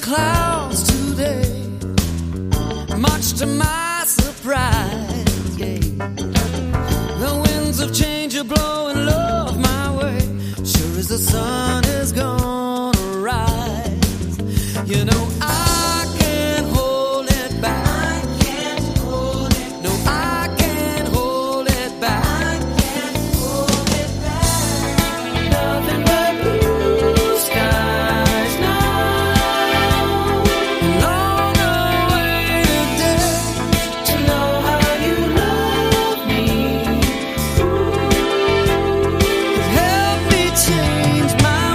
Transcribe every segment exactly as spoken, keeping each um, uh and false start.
clouds today, much to my surprise, yeah. The winds of change are blowing love my way, sure as the sun is gonna rise. You know I can't hold it back. I can't hold it. No, I can't hold it back. I can't hold it back. Nothing but blue skies now. Long awaited day to know how you love me. Ooh, help me change my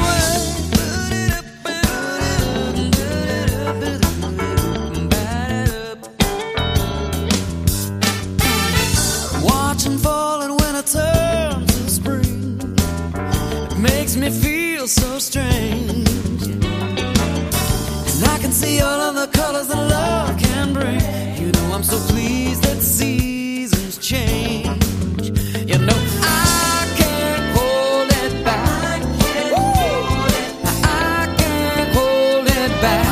Watching fall and when it turns to spring, it makes me feel so strange. And I can see all of the colors that love can bring. You know I'm so pleased that seasons change. You know I can't hold it back. I can't hold it back. I can't hold it back.